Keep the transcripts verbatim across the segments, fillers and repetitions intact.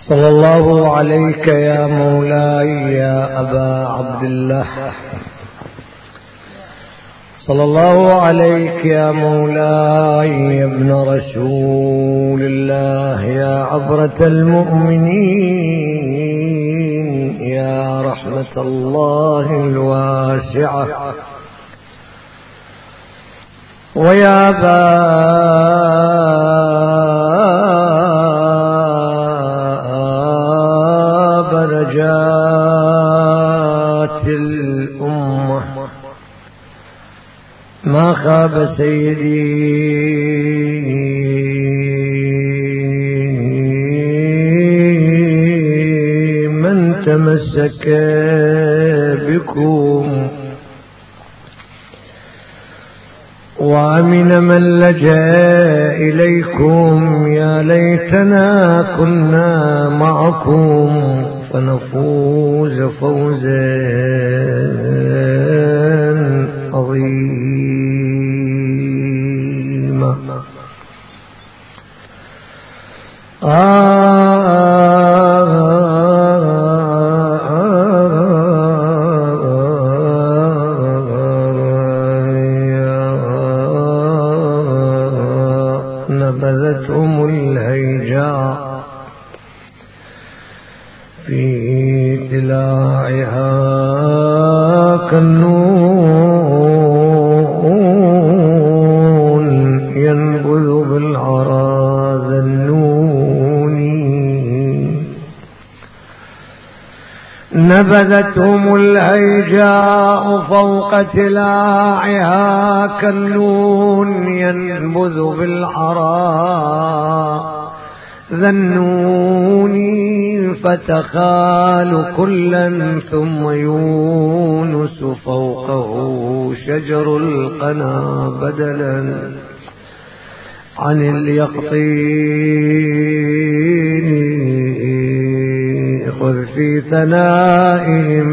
صلى الله عليك يا مولاي يا أبا عبد الله، صلى الله عليك يا مولاي يا ابن رسول الله، يا عبرة المؤمنين، يا رحمة الله الواسعة، ويا باب نجاة الأمة. ما خاب سيدي من تمسك بكم، وأمن من لجأ إليكم. يا ليتنا كنا معكم فنفوز فوزا عظيما. نبذتهم الهيجاء في تلاعها كالنون ينبذ بالعرى ذنوني. نبذتهم الهيجاء فوق تلاعها كالنون ينبذ بالعرى ذنوني. فتخال كلا ثم يونس فوقه شجر القنا بدلا عن اليقطين. خذ في ثنائهم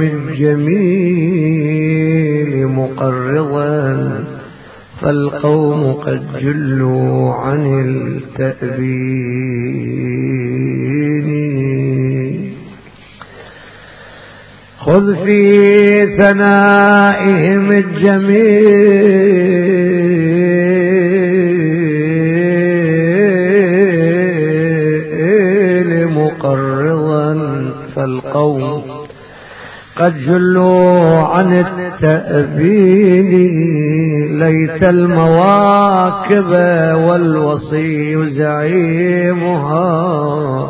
الجميل مقرضا فالقوم قد جلوا عن التأبين. خذ في ثنائهم الجميل مقرضا فالقوم قد جلوا عن التأبين. ليت المواكب والوصي زعيمها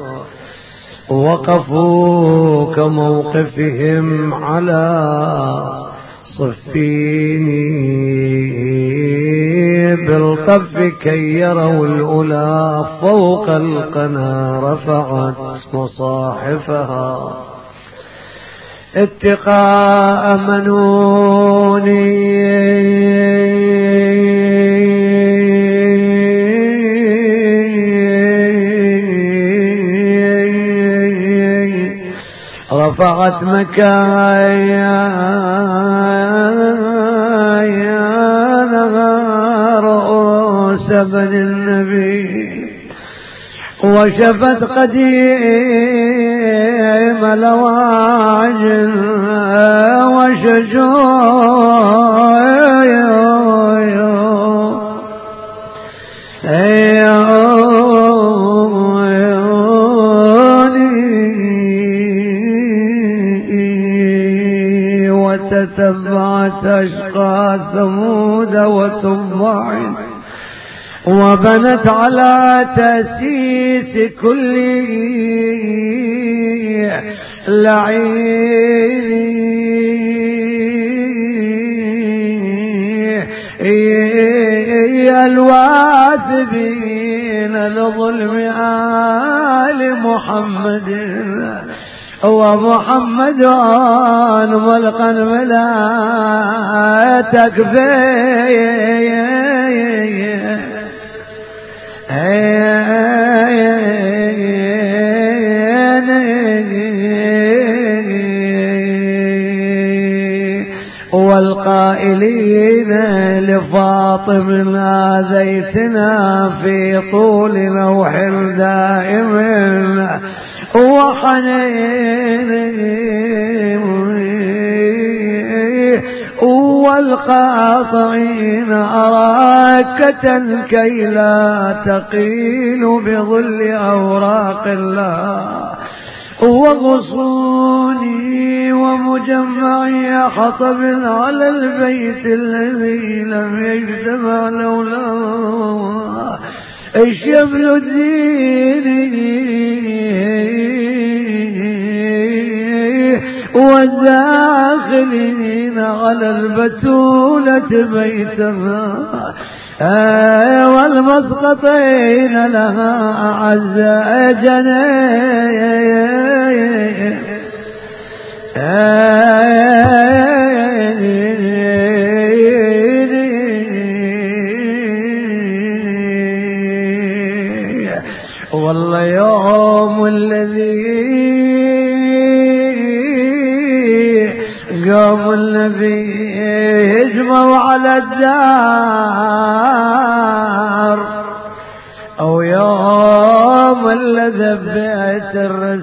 وقفوا كموقفهم على صفين. بالطف كي يروا الأولى فوق القنا رفعت مصاحفها اتقاء منوني. رفعت مكايا رؤوس بني النبي وشفت قديم لواجل وشجوني. وتتبعت أشقى ثمود وتبع وبنت على تأسيس كل لعين. الواثبين لظلم آل محمد ومحمد ملقا بلا تكفي. والقائلين لفاطم آذيتنا في طول نوح دائم وحنيني والقاطعين أراكة كي لا تقيل بظل أوراق الله وغصوني ومجمعي حطب على البيت الذي لم يجتمع لولا الشمل الديني والداخلين على البتولة بيتها والمسقطين لها أعز جنين والله يوم الذي قام النبي يجمع على الدار أو يوم الذي بيت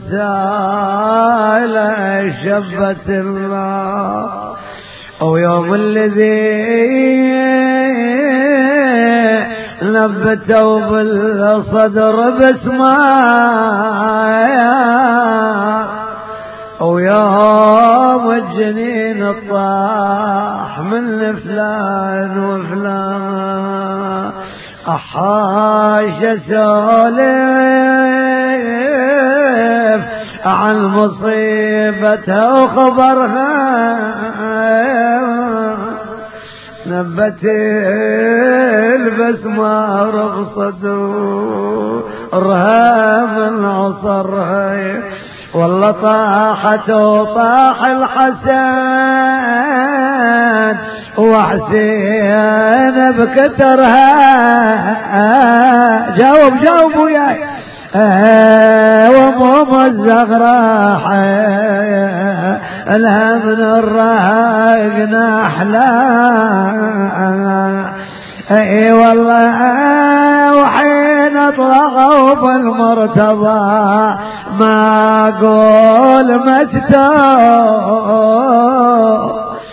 الرسالة شبت الله أو يوم الذي نبتوا بالصدر بسماء أو يوم الجنين الطاح من فلان وفلان أحاش سولف عن مصيبتها وخبرها نبت البسمة رقصت رها من عصرها والله طاحت وطاح الحسن وحسين بكترها جاوب جاوب وياي وموم الزغراء لها من الرهق نحلا اي والله وحين اطلقوا بالمرتضى ما اقول مجتوب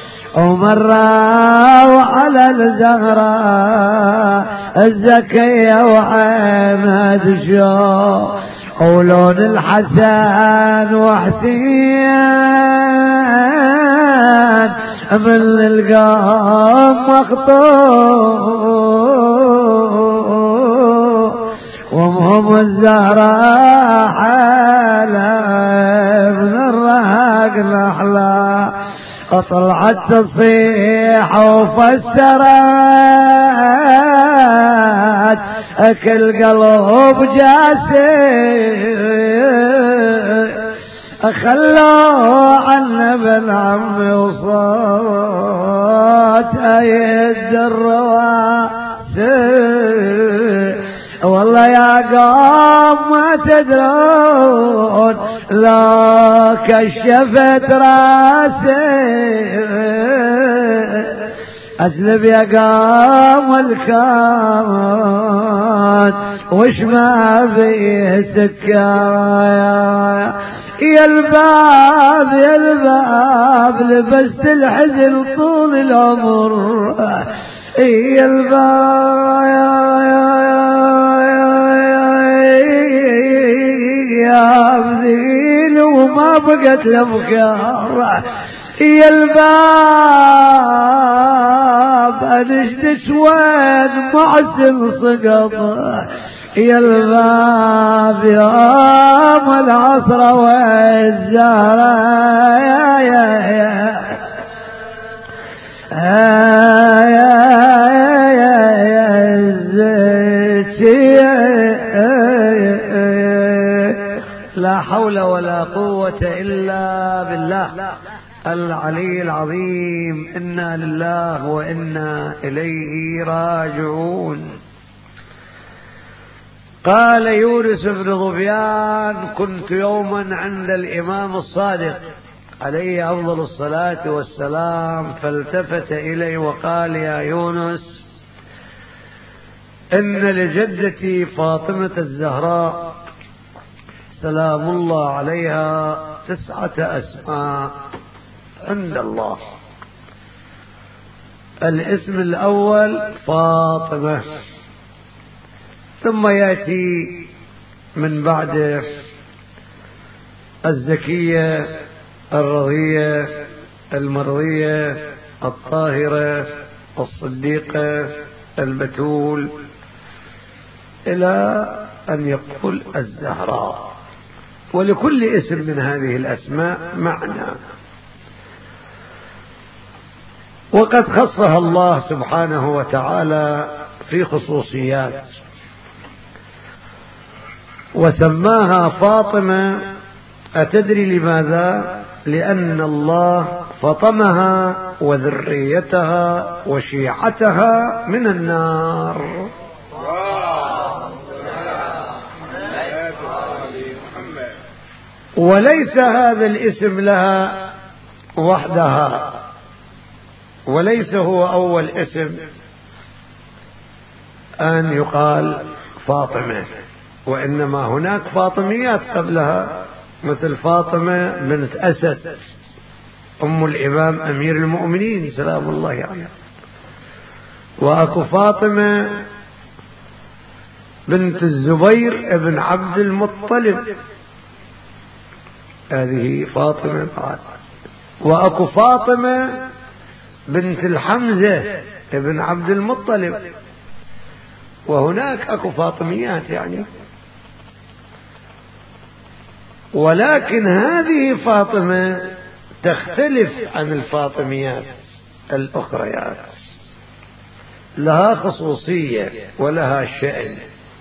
ومروا على الزهراء الزكية وعينها تشوف ولون الحسن وحسين من القام مخطوب ومهم الزهراء حالة من الرهق الأحلى طلعت تصيح وفسرت كل قلب جاسي خلوا عنا بالعم وصوت ايد الرواسي والله يا قوم ما تدرون لا كشفت راسي أسلب يا قوم الكون وش ما فيه سكايا يا الباب يا الباب لبست الحزن طول العمر يا الباب يا بذيل وما بقت لبكار يا الباب انشدش وين محسن سقط يا الباب يوم العصر والزهرة يا يا يا يا يا يا لا حول ولا قوة إلا بالله العلي العظيم. إنا لله وإنا إليه راجعون. قال يونس بن ظبيان: كنت يوما عند الإمام الصادق عليه أفضل الصلاة والسلام، فالتفت إلي وقال: يا يونس، إن لجدتي فاطمة الزهراء سلام الله عليها تسعة أسماء عند الله. الاسم الأول فاطمة، ثم يأتي من بعده الزكية الرضية المرضية الطاهرة الصديقة البتول، إلى أن يقول الزهراء. ولكل اسم من هذه الأسماء معنى، وقد خصها الله سبحانه وتعالى في خصوصيات، وسماها فاطمة. أتدري لماذا؟ لأن الله فطمها وذريتها وشيعتها من النار. وليس هذا الاسم لها وحدها، وليس هو أول اسم أن يقال فاطمة، وإنما هناك فاطميات قبلها، مثل فاطمة بنت أسد أم الإمام أمير المؤمنين سلام الله عليه، وأكو فاطمة بنت الزبير ابن عبد المطلب، هذه فاطمة بعد. وأكو فاطمة بنت الحمزة ابن عبد المطلب، وهناك أكو فاطميات يعني. ولكن هذه فاطمة تختلف عن الفاطميات الأخريات، لها خصوصية ولها شأن،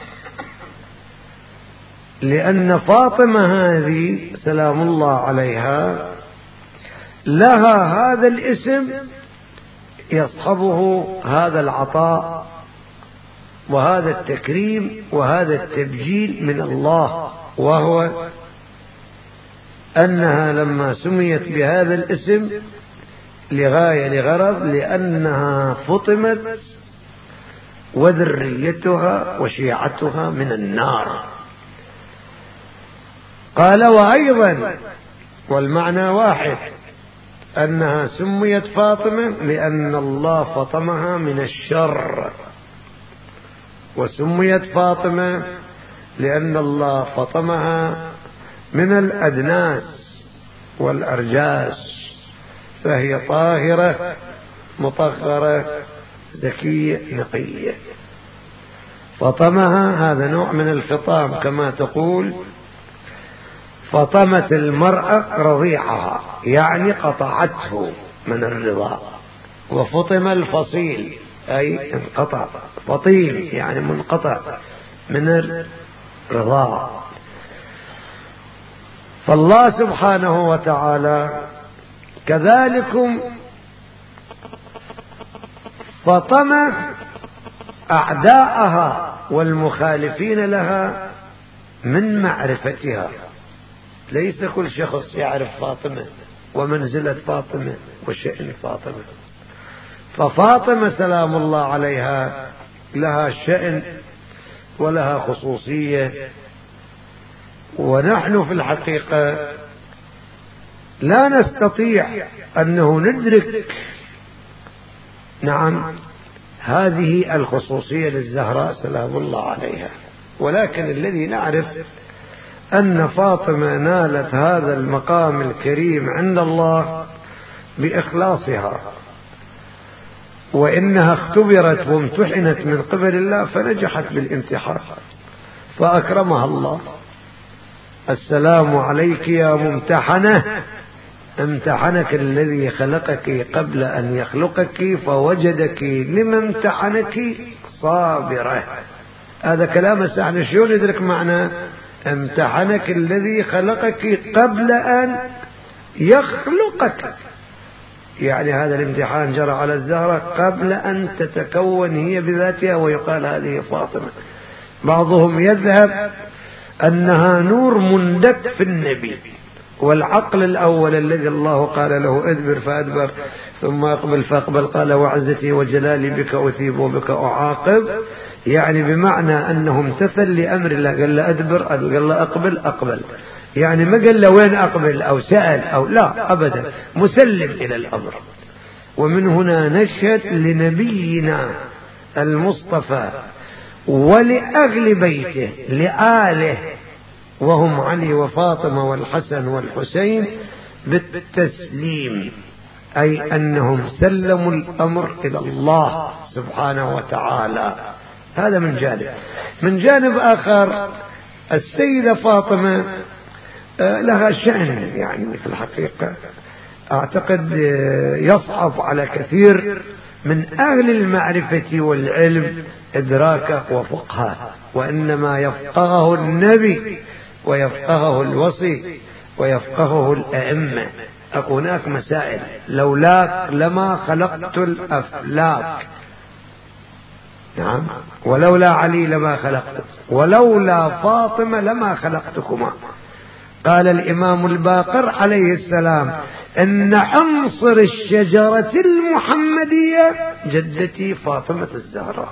لأن فاطمة هذه سلام الله عليها لها هذا الاسم يصحبه هذا العطاء وهذا التكريم وهذا التبجيل من الله، وهو أنها لما سميت بهذا الاسم لغاية لغرض، لأنها فطمت وذريتها وشيعتها من النار. قال وأيضا والمعنى واحد، أنها سميت فاطمة لأن الله فطمها من الشر، وسميت فاطمة لأن الله فطمها من الأدناس والأرجاس، فهي طاهرة مطهرة زكية نقية. فطمها هذا نوع من الفطام، كما تقول فطمت المرأة رضيعها، يعني قطعته من الرضاع. وفطم الفصيل أي انقطع، فطيم يعني منقطع من الرضاع. فالله سبحانه وتعالى كذلكم فطم أعداءها والمخالفين لها من معرفتها. ليس كل شخص يعرف فاطمة ومنزلة فاطمة وشأن فاطمة. ففاطمة سلام الله عليها لها شأن ولها خصوصية، ونحن في الحقيقة لا نستطيع أنه ندرك نعم هذه الخصوصية للزهراء سلام الله عليها، ولكن الذي نعرف أن فاطمة نالت هذا المقام الكريم عند الله بإخلاصها، وإنها اختبرت وامتحنت من قبل الله فنجحت بالامتحان فأكرمها الله. السلام عليك يا ممتحنة، امتحنك الذي خلقك قبل أن يخلقك فوجدك لما امتحنك صابرة. هذا كلام سهل، شلون يدرك معنى امتحنك الذي خلقك قبل أن يخلقك؟ يعني هذا الامتحان جرى على الزهرة قبل أن تتكون هي بذاتها، ويقال هذه فاطمة. بعضهم يذهب أنها نور مندك في النبي، والعقل الأول الذي الله قال له ادبر فأدبر ثم أقبل فأقبل قال وعزتي وجلالي بك أثيب وبك أعاقب، يعني بمعنى أنه امتثل لأمر الله، قال له أدبر قال له أقبل أقبل، يعني ما قال له وين أقبل أو سأل أو لا أبدا، مسلم إلى الأمر. ومن هنا نشهد لنبينا المصطفى ولأهل بيته لآله وهم علي وفاطمة والحسن والحسين بالتسليم، أي أنهم سلموا الأمر إلى الله سبحانه وتعالى. هذا من جانب. من جانب آخر السيدة فاطمة لها شأن يعني في الحقيقة أعتقد يصعب على كثير من أهل المعرفة والعلم إدراكه وفقهه، وإنما يفقهه النبي ويفقهه الوصي ويفقهه الأئمة. هناك مسائل لولاك لما خلقت الأفلاك، نعم، ولولا علي لما خلقت، ولولا فاطمة لما خلقتكما. قال الإمام الباقر عليه السلام إن عنصر الشجرة المحمدية جدتي فاطمة الزهراء.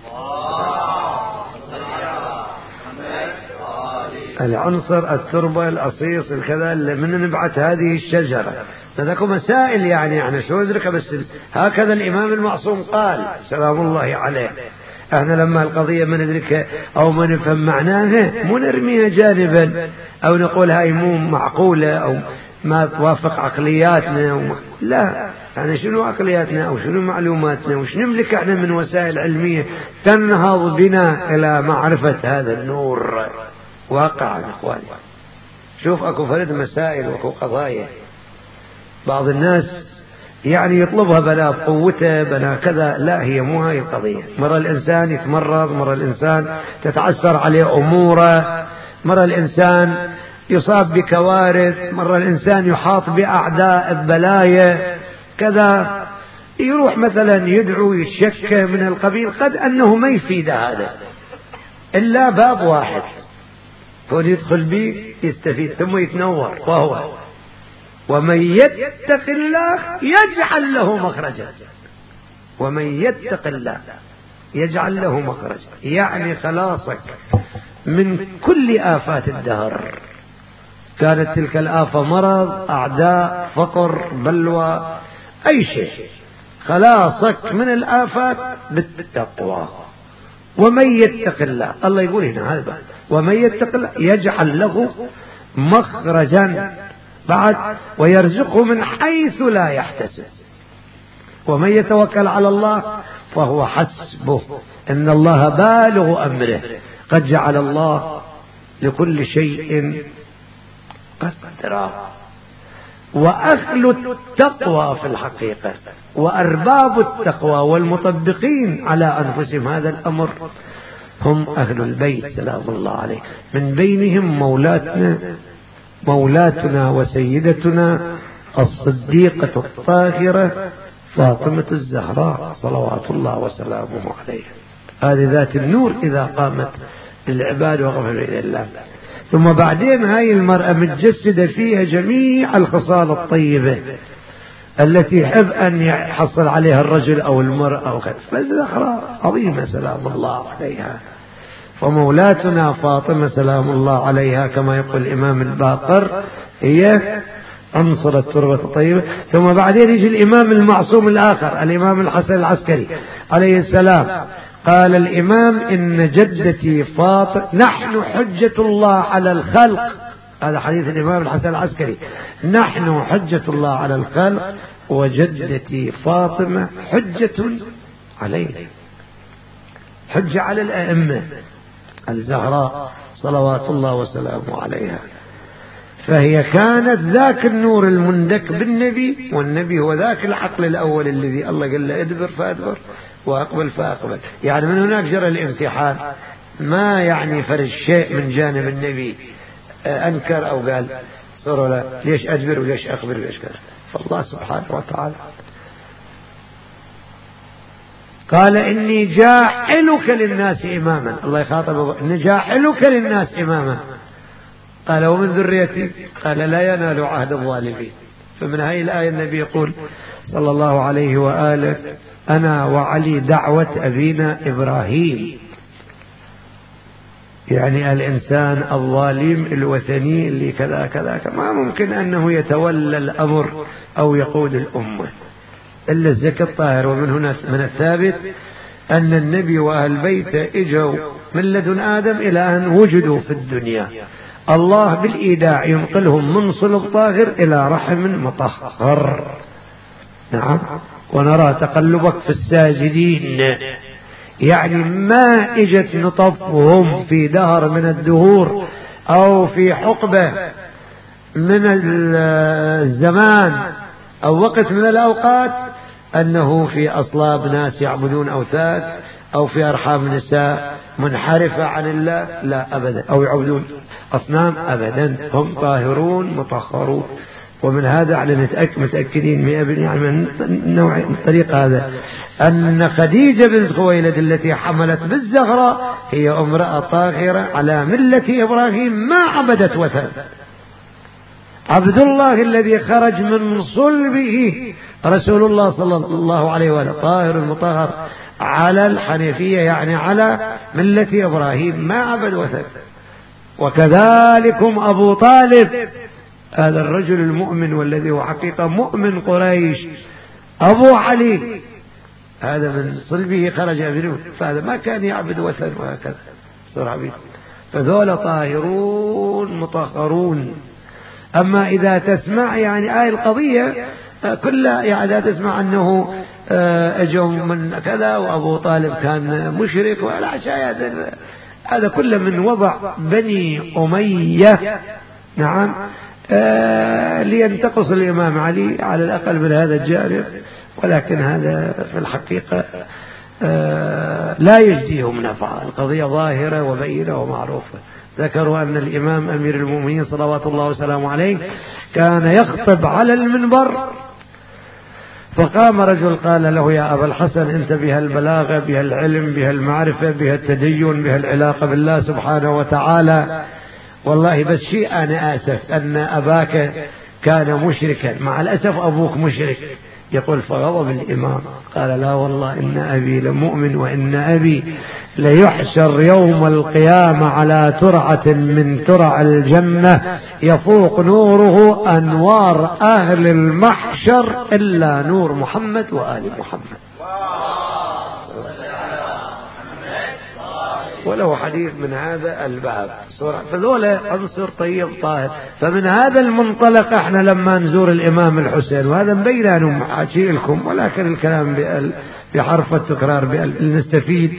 العنصر التربة الأصيص الكذا اللي من نبعث هذه الشجرة. هذاك مسائل يعني يعني شو أدرك، بس هكذا الإمام المعصوم قال سلام الله عليه. احنا لما القضية ما ندركها او ما نفهم معناها مو نرميها جانبا او نقول هاي مو معقولة او ما توافق عقلياتنا وما. لا، يعني شنو عقلياتنا او شنو معلوماتنا وش نملك احنا من وسائل علمية تنهض بنا الى معرفة هذا النور واقعا. اخواني شوف اكو فرد مسائل واكو قضايا بعض الناس يعني يطلبها بلا بقوته بلا كذا، لا هي مو هاي القضية. مرة الإنسان يتمرض، مرة الإنسان تتعثر عليه أموره، مرة الإنسان يصاب بكوارث، مرة الإنسان يحاط بأعداء البلايا كذا، يروح مثلا يدعو يتشكى من القبيل، قد أنه ما يفيد هذا إلا باب واحد هو يدخل به يستفيد ثم يتنور، وهو ومن يتق الله يجعل له مخرجا. ومن يتق الله يجعل له مخرجا، يعني خلاصك من كل آفات الدهر، كانت تلك الآفة مرض، أعداء، فقر، بلوى، أي شيء، خلاصك من الآفات بالتقوى. ومن يتق الله، الله يقول هنا هذا، ومن يتق الله يجعل له مخرجا بعد ويرزقه من حيث لا يحتسب. ومن يتوكل على الله فهو حسبه إن الله بالغ أمره قد جعل الله لكل شيء قدرا. وأهل التقوى في الحقيقة وأرباب التقوى والمطبقين على أنفسهم هذا الأمر هم أهل البيت سلام الله عليه، من بينهم مولاتنا مولاتنا وسيدتنا الصديقة الطاهرة فاطمة الزهراء صلوات الله وسلامه عليها. هذه ذات النور إذا قامت للعباد وغفر إلى الله. ثم بعدين هاي المرأة متجسدة فيها جميع الخصال الطيبة التي يحب أن يحصل عليها الرجل أو المرأة أو كذا، فالزهراء عظيمة سلام الله عليها. فمولاتنا فاطمة سلام الله عليها كما يقول الإمام الباقر هي عنصر التربة الطيبة. ثم بعدين يجي الإمام المعصوم الآخر الإمام الحسن العسكري عليه السلام. قال الإمام إن جدتي فاطمة نحن حجة الله على الخلق، هذا حديث الإمام الحسن العسكري، نحن حجة الله على الخلق وجدتي فاطمة حجة علينا، حجة على الأئمة الزهراء صلوات الله وسلامه عليها. فهي كانت ذاك النور المندك بالنبي، والنبي هو ذاك العقل الأول الذي الله قال له ادبر فأدبر وأقبل فأقبل. يعني من هناك جرى الامتحان، ما يعني فرج شيء من جانب النبي أنكر أو قال صار لا ليش أدبر وليش أقبل وليش كذا. فالله سبحانه وتعالى قال إني جاعلك للناس إماما، الله يخاطب إني جاعلك للناس إماما قال ومن ذريتي؟ قال لا ينال عهد الظالمين. فمن هذه الآية النبي يقول صلى الله عليه وآله أنا وعلي دعوة أبينا إبراهيم، يعني الإنسان الظالم الوثني اللي كذا كذا ما ممكن أنه يتولى الأمر أو يقود الأمة إلا الزكي الطاهر. ومن هنا من الثابت أن النبي وأهل بيته إجوا من لدن آدم إلى أن وجدوا في الدنيا، الله بالإيداع ينقلهم من صلب طاهر إلى رحم مطهر. نعم. ونرى تقلبك في الساجدين، يعني ما اجت نطفهم في دهر من الدهور أو في حقبة من الزمان أو وقت من الأوقات أنه في أصلاب ناس يعبدون أوثان أو في أرحام نساء منحرفة عن الله، لا أبدا، أو يعبدون أصنام أبدا، هم طاهرون مطهرون. ومن هذا على نتأكد متأكدين مئة بالمئة يعني من النوع من الطريق هذا أن خديجة بنت خويلد التي حملت بالزهراء هي امرأة طاهرة على ملة إبراهيم ما عبدت وثن. عبد الله الذي خرج من صلبه رسول الله صلى الله عليه وسلم طاهر المطهر على الحنيفية، يعني على ملة إبراهيم ما عبد وثن. وكذلكم أبو طالب هذا الرجل المؤمن والذي هو حقيقة مؤمن قريش، أبو علي هذا من صلبه خرج أبنه، فهذا ما كان يعبد وثن وهكذا صار عبيد. فذول طاهرون مطهرون. أما إذا تسمع يعني آية القضية كلها يعني إذا تسمع أنه أجوا من كذا وأبو طالب كان مشرك ولا شيء، هذا كله من وضع بني أمية. نعم. آه لينتقص الإمام علي على الأقل من هذا الجانب، ولكن هذا في الحقيقة آه لا يجديهم نفعا. القضية ظاهرة وبينة ومعروفة. ذكروا أن الإمام أمير المؤمنين صلوات الله وسلامه عليه كان يخطب على المنبر، فقام رجل قال له يا أبا الحسن أنت بها البلاغة بها العلم بها المعرفة بها التدين بها العلاقة بالله سبحانه وتعالى، والله بس شيء أنا آسف أن أباك كان مشركا، مع الأسف أبوك مشرك. يقول فغضب الإمام قال لا والله إن أبي لمؤمن وإن أبي ليحشر يوم القيامة على ترعة من ترع الجنة يفوق نوره أنوار أهل المحشر إلا نور محمد وآل محمد. وله حديث من هذا الباب. فذولا عنصر طيب طاهر. فمن هذا المنطلق احنا لما نزور الإمام الحسين، وهذا مبين أنه محاكي لكم ولكن الكلام بحرف التكرار نستفيد،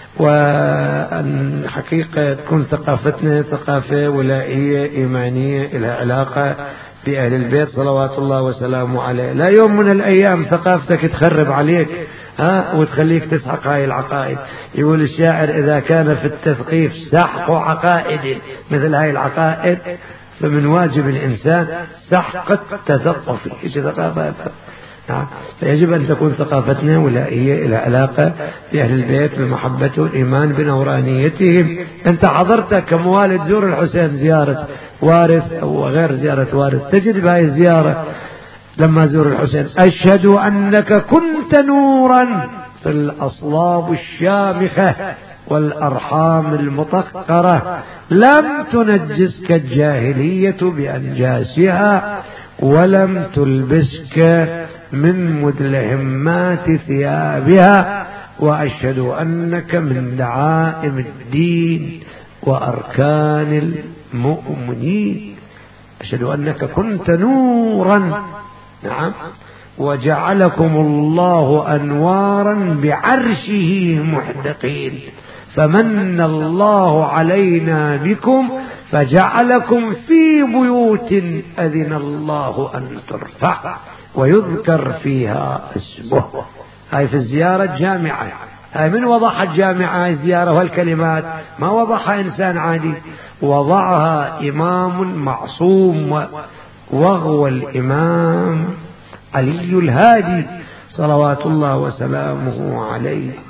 وأن حقيقة تكون ثقافتنا ثقافة ولائية إيمانية لها علاقة بأهل البيت صلوات الله وسلامه عليه. لا يوم من الأيام ثقافتك تخرب عليك ها وتخليك تسحق هاي العقائد. يقول الشاعر إذا كان في التثقيف سحق عقائد مثل هاي العقائد فمن واجب الإنسان سحق التثقف. إيش ثقافة؟ فيجب أن تكون ثقافتنا ولائية إلى علاقة بأهل البيت بمحبته والإيمان بنورانيتهم. أنت حضرت كموالد زور الحسين زيارة وارث أو غير زيارة وارث، تجد بهذه الزيارة لما زور الحسين أشهد أنك كنت نورا في الأصلاب الشامخة والأرحام المطهرة لم تنجسك الجاهلية بأنجاسها ولم تلبسك من مدلهمات ثيابها، وأشهد أنك من دعائم الدين وأركان المؤمنين. أشهد أنك كنت نورا. نعم. وجعلكم الله أنوارا بعرشه محدقين، فمن الله علينا بكم فجعلكم في بيوت أذن الله أن ترفع ويذكر فيها اسمه. هاي في الزيارة الجامعة. هاي من وضعها الجامعة الزيارة والكلمات؟ ما وضعها إنسان عادي، وضعها إمام معصوم وهو الإمام علي الهادي صلوات الله وسلامه عليه.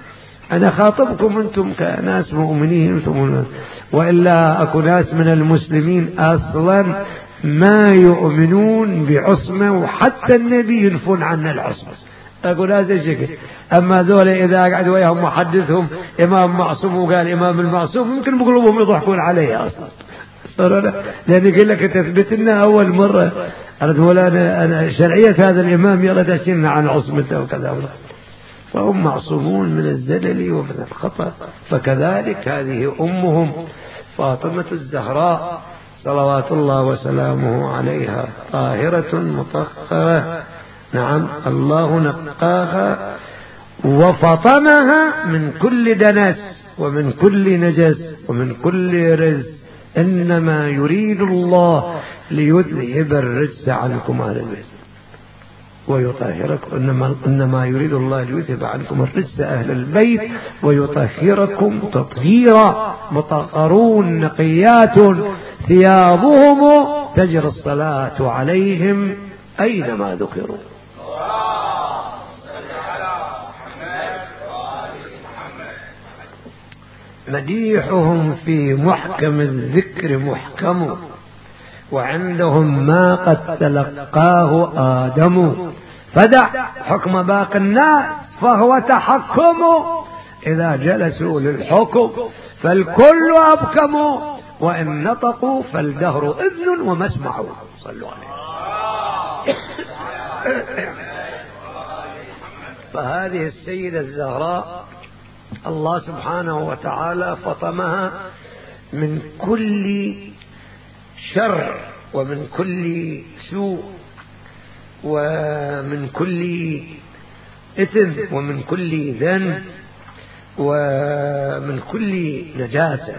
أنا خاطبكم أنتم كناس مؤمنين أنتم، وإلا أكو ناس من المسلمين أصلا ما يؤمنون بعصمة، وحتى النبي ينفون عنا العصمة. أقول هذا شكل. أما ذولا إذا قعد وياهم محدثهم إمام معصوم وقال إمام المعصوم، يمكن بقلوبهم يضحكون عليه أصلا، لأن يقول لك تثبت لنا أول مرة أردت ولا أنا, أنا شرعية هذا الإمام يلا تسلنا عن عصمته وكذا. فهم معصومون من الزلل ومن الخطأ. فكذلك هذه أمهم فاطمة الزهراء صلوات الله وسلامه عليها طاهرة مطهرة. نعم، الله نقاها وفطمها من كل دنس ومن كل نجس ومن كل رزق. إنما يريد الله ليذهب الرجس عنكم أهل البيت ويطهركم. إنما, إنما يريد الله ليذهب عنكم الرجس أهل البيت ويطهركم تطهيرا. مطهرون نقيات ثيابهم تجري الصلاة عليهم أينما ذكروا. مديحهم في محكم الذكر محكم، وعندهم ما قد تلقاه آدم. فدع حكم باقي الناس فهو تحكم، إذا جلسوا للحكم فالكل أبكم، وإن نطقوا فالدهر إذن ومسمعوا. صلوا عليه. فهذه السيدة الزهراء الله سبحانه وتعالى فطمها من كل شر ومن كل سوء ومن كل إثم ومن كل ذنب ومن كل نجاسة،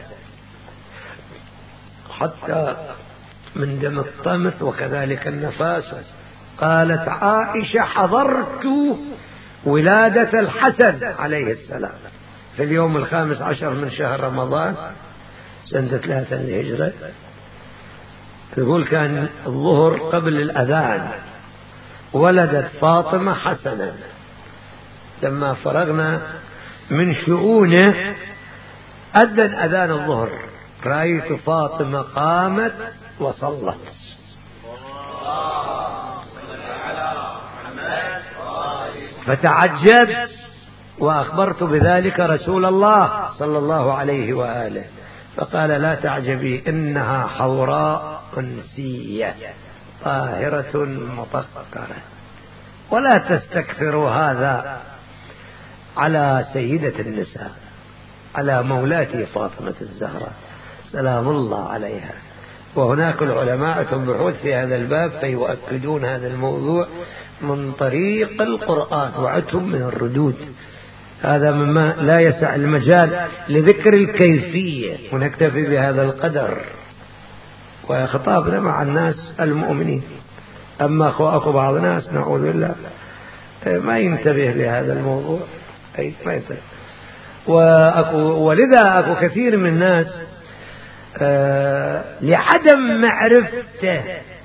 حتى من دم الطمث وكذلك النفاس. قالت عائشة حضرت ولادة الحسن عليه السلام في اليوم الخامس عشر من شهر رمضان سنة ثلاثة للهجرة. تقول كان الظهر قبل الأذان، ولدت فاطمة حسنا. لما فرغنا من شؤونه أذن أذان الظهر، رأيت فاطمة قامت وصلت. فتعجبت وأخبرت بذلك رسول الله صلى الله عليه وآله، فقال لا تعجبي إنها حوراء أنسية طاهرة مطهرة. ولا تستكثروا هذا على سيدة النساء، على مولاتي فاطمة الزهراء سلام الله عليها. وهناك العلماء عندهم بحوث في هذا الباب فيؤكدون هذا الموضوع من طريق القرآن، وعدهم من الردود. هذا مما لا يسع المجال لذكر الكيفية، ونكتفي بهذا القدر وخطابنا مع الناس المؤمنين. أما أخو بعض الناس نعوذ بالله ما ينتبه لهذا الموضوع، أي ما ينتبه. وأكو ولذا أكو كثير من الناس آه لعدم معرفته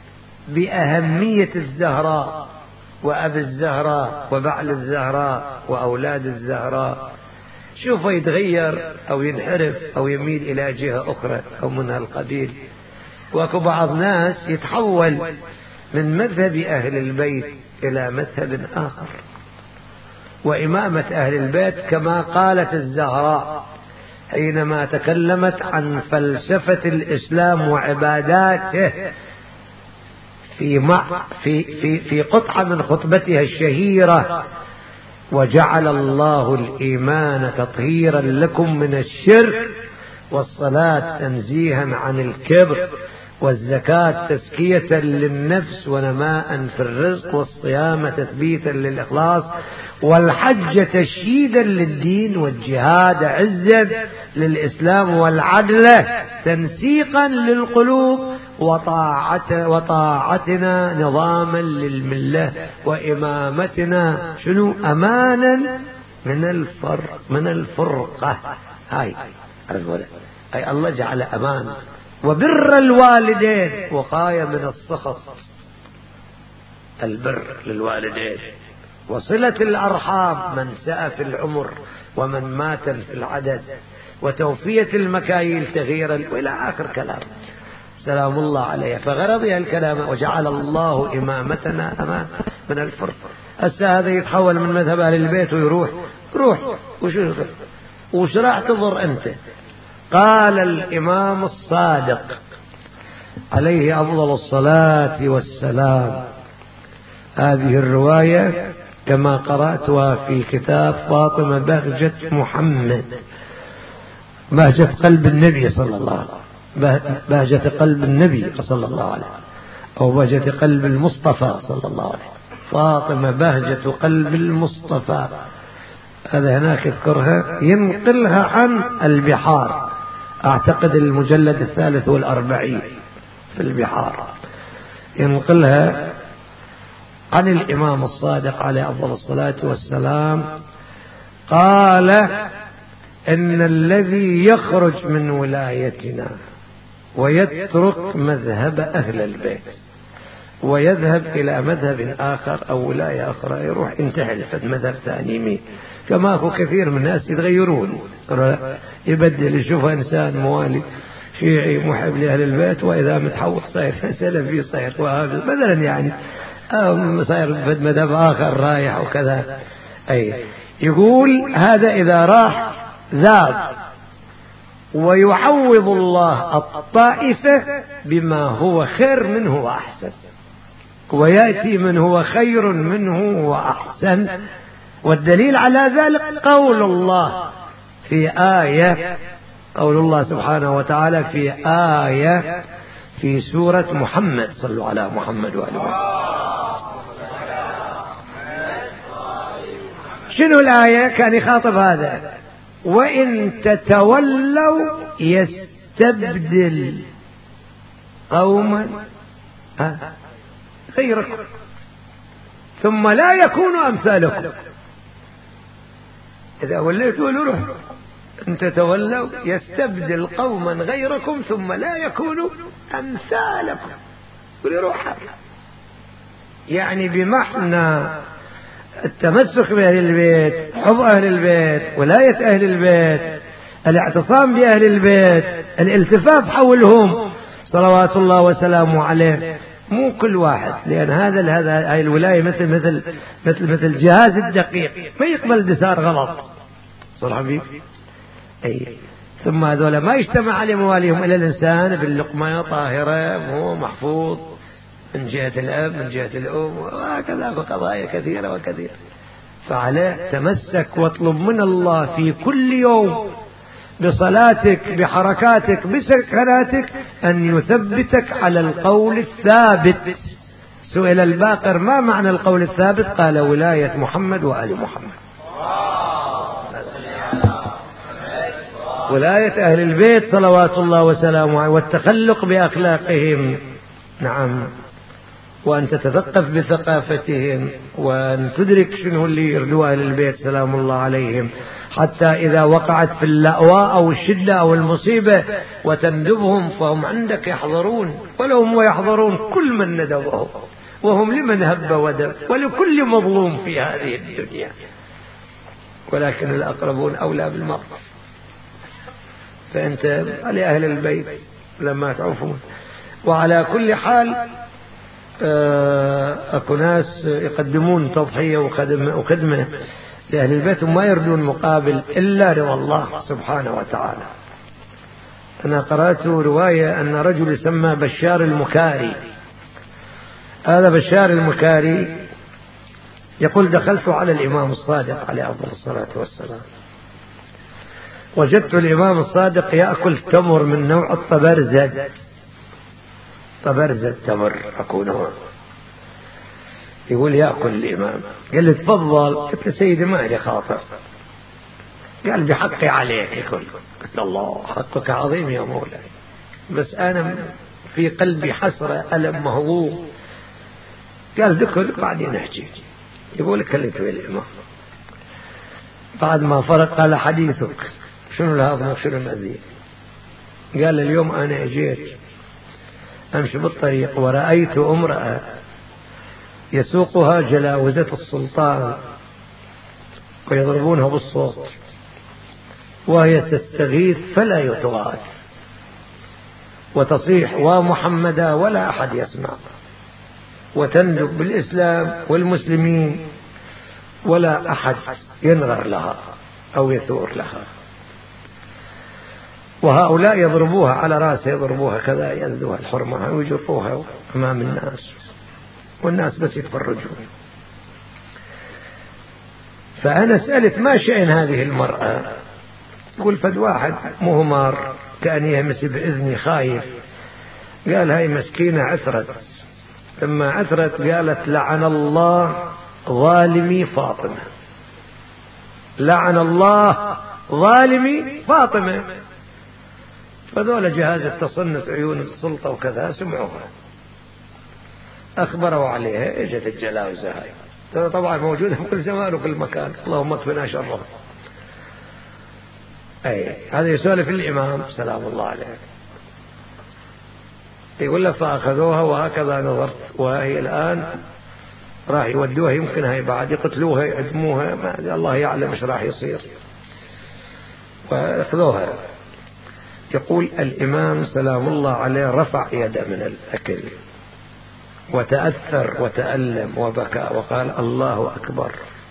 بأهمية الزهراء وأبي الزهراء وبعل الزهراء وأولاد الزهراء، شوفه يتغير أو ينحرف أو يميل إلى جهة أخرى أو من القبيل. وأكو بعض ناس يتحول من مذهب أهل البيت إلى مذهب آخر. وإمامة أهل البيت كما قالت الزهراء حينما تكلمت عن فلسفة الإسلام وعباداته في في في في قطعة من خطبتها الشهيرة: وجعل الله الإيمان تطهيرا لكم من الشرك، والصلاة تنزيها عن الكبر، والزكاة تزكية للنفس ونماء في الرزق، والصيام تثبيتا للإخلاص، والحج تشييدا للدين، والجهاد عزا للإسلام، والعدل تنسيقا للقلوب، وطاعة وطاعتنا نظاما للملة، وإمامتنا شنو أمانا من الفرق من الفرقة. هاي أي الله جعل أمان. وبر الوالدين وقاية من السخط، البر للوالدين وصلة الأرحام، من ساء في العمر ومن مات في العدد، وتوفية المكاييل تغييرا، وإلى آخر كلام سلام الله عليه. فغرضي الكلام وجعل الله إمامتنا أمام من الفرق. هسه هذا يتحول من مذهب أهل البيت ويروح روح وش راح تضر أنت؟ قال الإمام الصادق عليه أفضل الصلاة والسلام، هذه الرواية كما قرأتها في كتاب فاطمة بهجة محمد، بهجة قلب النبي صلى الله عليه وسلم، بهجة قلب النبي صلى الله عليه وسلم، أو بهجة قلب المصطفى صلى الله عليه وسلم. فاطمة بهجة قلب المصطفى، هذا هناك يذكرها، ينقلها عن البحار، أعتقد المجلد الثالث والأربعين في البحار، ينقلها عن الإمام الصادق عليه أفضل الصلاة والسلام، قال إن الذي يخرج من ولايتنا ويترك مذهب أهل البيت ويذهب إلى مذهب آخر أو ولاية أخرى، يروح ينتحل في مذهب ثاني مين، كما هو كثير من الناس يتغيرون، يبدل، يشوف إنسان موالي شيعي محب لأهل البيت وإذا متحول صاير سلفي صاير وهابي مثلا، يعني أو صاير في مذهب آخر رايح وكذا. أي يقول هذا إذا راح ذاب، ويعوض الله الطائفة بما هو خير منه وأحسن، ويأتي من هو خير منه وأحسن. والدليل على ذلك قول الله في آية، قول الله سبحانه وتعالى في آية في سورة محمد، صلوا على محمد وآل محمد. شنو الآية؟ كان يخاطب هذا: وإن تتولوا يستبدل قوما غيركم ثم لا يكونوا أمثالكم. إذا وليتوا لروح إن تتولوا يستبدل قوما غيركم ثم لا يكونوا أمثالكم. ولروح يعني بمعنى التمسك بأهل البيت، حب أهل البيت، ولاية أهل البيت، الاعتصام بأهل البيت، الالتفاف حولهم صلوات الله وسلامه عليه. مو كل واحد، لأن هذا هذا هاي الولاية مثل مثل مثل مثل جهاز الدقيق، ما يقبل دسار غلط صار حبيب. أي ثم هذول ما يجتمع على مواليهم إلا الإنسان باللقمة طاهرة، مو محفوظ من جهة الأب من جهة الأم، وهكذا قضايا كثيرة وكثيرة. فعليه تمسك واطلب من الله في كل يوم بصلاتك بحركاتك بسكناتك أن يثبتك على القول الثابت. سئل الباقر ما معنى القول الثابت؟ قال ولاية محمد وآل محمد، ولاية أهل البيت صلوات الله وسلامه عليه، والتخلق بأخلاقهم. نعم، وأن تتثقف بثقافتهم، وأن تدرك شنو اللي يردوا أهل البيت سلام الله عليهم، حتى إذا وقعت في اللأواء أو الشدة أو المصيبة وتندبهم فهم عندك يحضرون، ولو هم يحضرون كل من ندبه، وهم لمن هب ودب، ولكل مظلوم في هذه الدنيا، ولكن الأقربون أولى بالمرء. فأنت لأهل البيت لما تعرفون. وعلى كل حال أكو ناس يقدمون تضحية وخدمة لأهل البيت وما يردون مقابل إلا رضا الله سبحانه وتعالى. أنا قرأت رواية أن رجل يسمى بشار المكاري. هذا بشار المكاري يقول دخلت على الإمام الصادق عليه أفضل الصلاة والسلام، وجدت الإمام الصادق يأكل تمر من نوع الطبرزد. طبرزد تمر أكو نوع، يقول يأكل الإمام. قال لي تفضل. قلت له سيدي ما لي خاطر. قال بحقي عليك يقول. قلت الله حقك عظيم يا مولاي، بس أنا في قلبي حسرة ألم مهضوم. قال دخل بعدين نحكي. يقول كلمت الإمام بعد ما فرق قال حديثك شنو الهضم شنو المأذي؟ قال اليوم أنا أجيت أمشي بالطريق ورأيت امرأة يسوقها جلاوزة السلطان ويضربونها بالصوت، وهي تستغيث فلا يتغاث، وتصيح ومحمدا ولا أحد يسمع، وتندب بالإسلام والمسلمين ولا أحد ينغر لها أو يثور لها. وهؤلاء يضربوها على رأسها، يضربوها كذا، ينذوها الحرمة ويجروها أمام الناس، والناس بس يتفرجون. فأنا سألت ما شأن هذه المرأة؟ يقول فد واحد مهمار كان يهمس بإذني خايف، قال هاي مسكينة عثرت، لما عثرت قالت لعن الله ظالمي فاطمة، لعن الله ظالمي فاطمة. فذول جهاز التصنت عيون السلطة وكذا سمعوها، أخبروا عليها، اجت الجلاوزة هاي طبعا موجودة في كل زمان وكل مكان، اللهم اكفنا شرها. أي هذا يسولف الإمام سلام الله عليه، يقول له فأخذوها وهكذا نظرت، وهي الآن راح يودوها، يمكن هاي بعد يقتلوها يعدموها، ما الله يعلم ايش راح يصير، وأخذوها. يقول الإمام سلام الله عليه رفع يده من الأكل وتأثر وتألم وبكى وقال الله أكبر،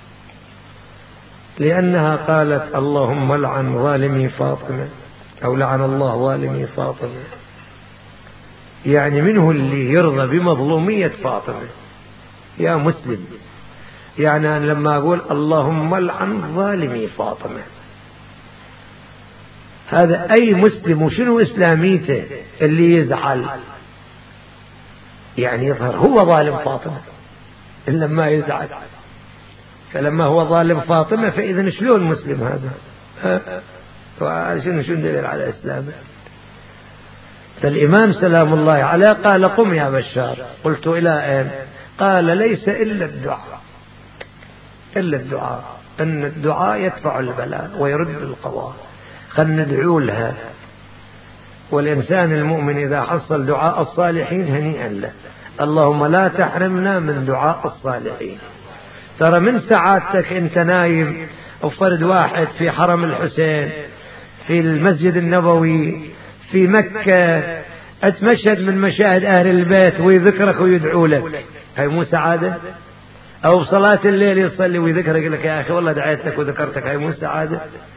لأنها قالت اللهم لعن ظالمي فاطمة، أو لعن الله ظالمي فاطمة، يعني منه اللي يرضى بمظلومية فاطمة يا مسلم، يعني أنا لما أقول اللهم لعن ظالمي فاطمة، هذا أي مسلم وشنو إسلاميته اللي يزعل، يعني يظهر هو ظالم فاطمة إلا ما يزعل، فلما هو ظالم فاطمة فإذا شلون مسلم هذا؟ شنو شنو دليل على إسلامه؟ فالإمام سلام الله عليه قال قم يا بشار. قلت إلى أين؟ قال ليس إلا الدعاء، إلا الدعاء، أن الدعاء يدفع البلاء ويرد القضاء، خلنا ندعو لها. والإنسان المؤمن إذا حصل دعاء الصالحين هنيئا له، اللهم لا تحرمنا من دعاء الصالحين. ترى من سعادتك أنت نايم وفرد واحد في حرم الحسين، في المسجد النبوي، في مكة، أتمشهد من مشاهد أهل البيت ويذكرك ويدعو لك، هاي مو سعادة؟ أو صلاة الليل يصلي ويذكرك لك يا أخي والله دعيتك وذكرتك، هاي مو سعادة؟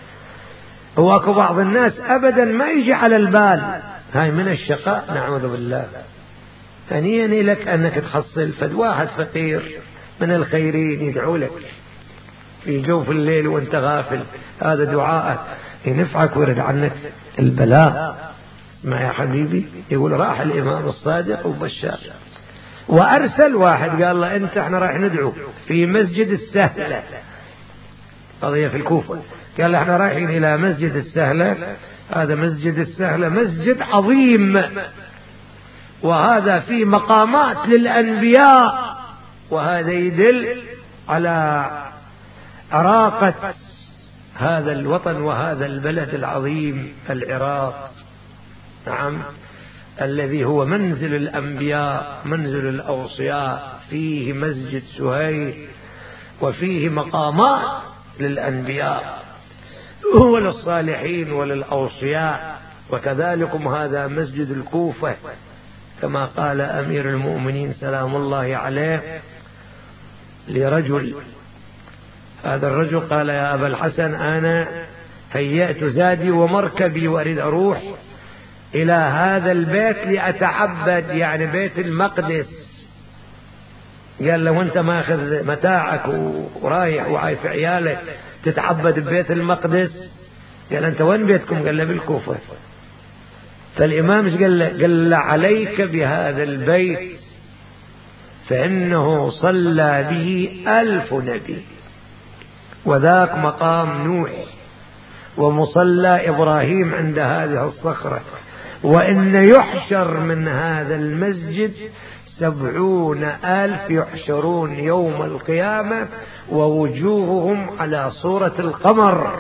هو أكو بعض الناس أبدا ما يجي على البال، هاي من الشقاء نعوذ بالله. هنيئا لك أنك تحصل فد واحد فقير من الخيرين يدعو لك في جوف الليل وانت غافل، هذا دعاء ينفعك ويرد عنك البلاء. اسمع يا حبيبي، يقول راح الإمام الصادق وبشار وأرسل واحد قال له أنت احنا رايح ندعو في مسجد السهلة، قضية في الكوفة، قال له احنا رايحين إلى مسجد السهلة، هذا مسجد السهلة مسجد عظيم، وهذا فيه مقامات للأنبياء، وهذا يدل على عراقة هذا الوطن وهذا البلد العظيم العراق، نعم، الذي هو منزل الأنبياء منزل الأوصياء، فيه مسجد سهيل وفيه مقامات للأنبياء وللصالحين وللأوصياء، وكذلكم هذا مسجد الكوفة كما قال أمير المؤمنين سلام الله عليه لرجل، هذا الرجل قال يا أبا الحسن أنا هيأت زادي ومركبي وأريد أروح إلى هذا البيت لأتعبد، يعني بيت المقدس. قال له وانت ماخذ متاعك ورايح وعايف عيالك تتعبد ببيت المقدس؟ قال انت وين بيتكم؟ قال له بالكوفة. فالإمام قال له قال له عليك بهذا البيت فإنه صلى به ألف نبي، وذاك مقام نوح، ومصلى إبراهيم عند هذه الصخرة، وإن يحشر من هذا المسجد سبعون ألف يحشرون يوم القيامة ووجوههم على صورة القمر.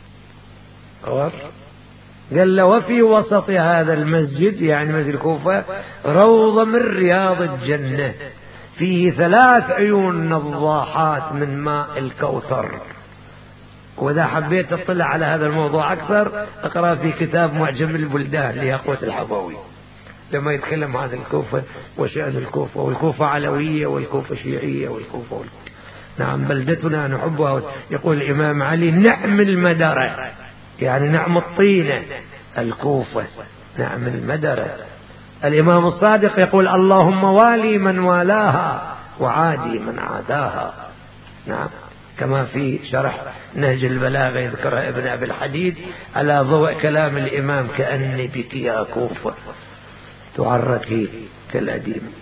قال له وفي وسط هذا المسجد يعني مسجد الكوفة روضة من رياض الجنة، فيه ثلاث عيون نضاحات من ماء الكوثر. وإذا حبيت تطلع على هذا الموضوع أكثر اقرأ في كتاب معجم البلدان لياقوت الحفوي لما يتكلم عن الكوفة وشأن الكوفة، والكوفة علوية والكوفة شيعية والكوفة والكوفة. نعم بلدتنا نحبها. يقول الإمام علي نعم المدرة، يعني نعم الطينة الكوفة، نعم المدرة. الإمام الصادق يقول اللهم والي من والاها وعادي من عاداها. نعم كما في شرح نهج البلاغة يذكرها ابن أبي الحديد على ضوء كلام الإمام كأني بك يا كوفة تعركي كالأديم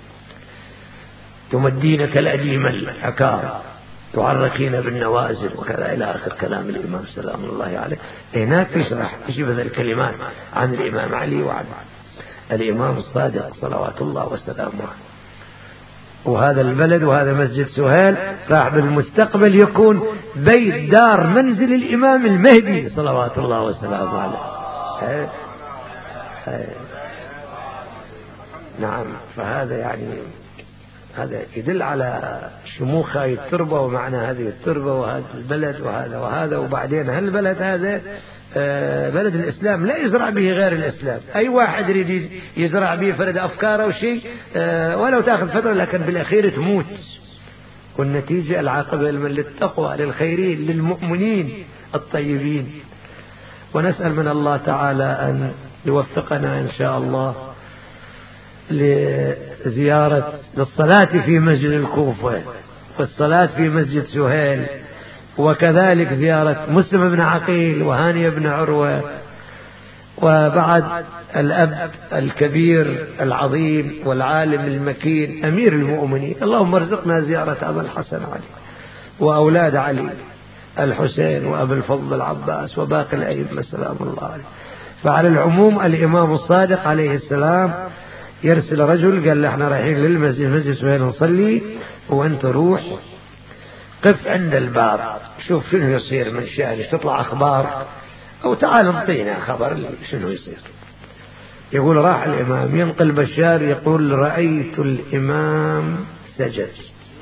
تمدين كالأديم العكار تعركين بالنوازل وكذا إلى آخر كلام الإمام سلام الله عليه. هناك يشرح يشبه الكلمات عن الإمام علي وعن الإمام الصادق صلوات الله وسلامه عليه. وهذا البلد وهذا مسجد سهيل راح بالمستقبل يكون بيت دار منزل الإمام المهدي صلوات الله وسلامه عليه. هي. هي. نعم فهذا يعني هذا يدل على شموخ هذه التربة ومعنى هذه التربة وهذا البلد وهذا وهذا. وبعدين هالبلد هذا بلد الإسلام لا يزرع به غير الإسلام. أي واحد يريد يزرع به فرد أفكاره وشيء ولو تأخذ فترة لكن بالأخير تموت. والنتيجة العاقبة للتقوى للخيرين للمؤمنين الطيبين. ونسأل من الله تعالى أن يوفقنا إن شاء الله لزيارة للصلاة في مسجد الكوفة والصلاة في مسجد سهيل، وكذلك زيارة مسلم بن عقيل وهاني بن عروة، وبعد الأب الكبير العظيم والعالم المكين أمير المؤمنين. اللهم ارزقنا زيارة أبا الحسن علي وأولاد علي الحسين وأبي الفضل العباس وباقي الأئمة سلام الله عليه. فعلى العموم الإمام الصادق عليه السلام يرسل رجل قال له احنا رايحين للمسجد مسجد سهيل نصلي وانت روح قف عند الباب شوف شنو يصير من شأنه، تطلع أخبار أو تعال انطينا خبر شنو يصير. يقول راح الإمام ينقل بشار يقول رأيت الإمام سجد.